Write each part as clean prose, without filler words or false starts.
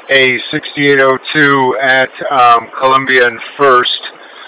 a 6802 at Columbia and First.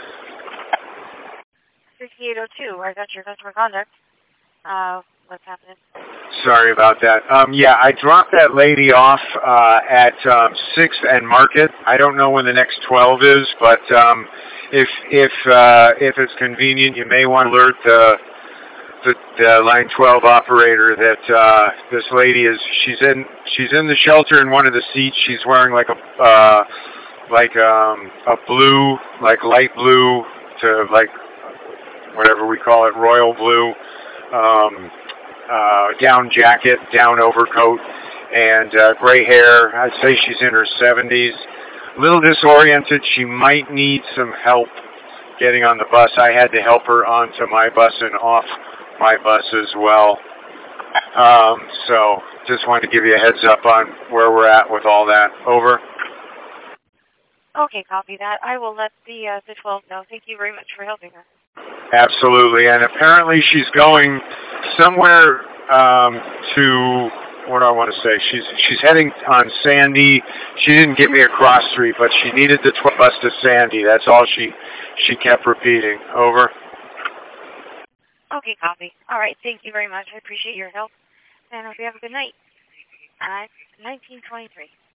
6802, I got your customer contact. What's happening? Sorry about that. Yeah, I dropped that lady off at 6th and Market. I don't know when the next 12 is, but if it's convenient, you may want to alert the line 12 operator that this lady she's in the shelter in one of the seats. She's wearing like a blue, like light blue to like whatever we call it, royal blue. Down jacket, down overcoat, and gray hair. I'd say she's in her 70s. A little disoriented. She might need some help getting on the bus. I had to help her onto my bus and off my bus as well. So just wanted to give you a heads up on where we're at with all that. Over. Okay, copy that. I will let the 12 know. Thank you very much for helping her. Absolutely, and apparently she's going somewhere to, what do I want to say? She's heading on Sandy. She didn't give me a cross street, but she needed the bus to Sandy. That's all she kept repeating. Over. Okay, copy. All right, thank you very much. I appreciate your help, and I hope you have a good night. 1923.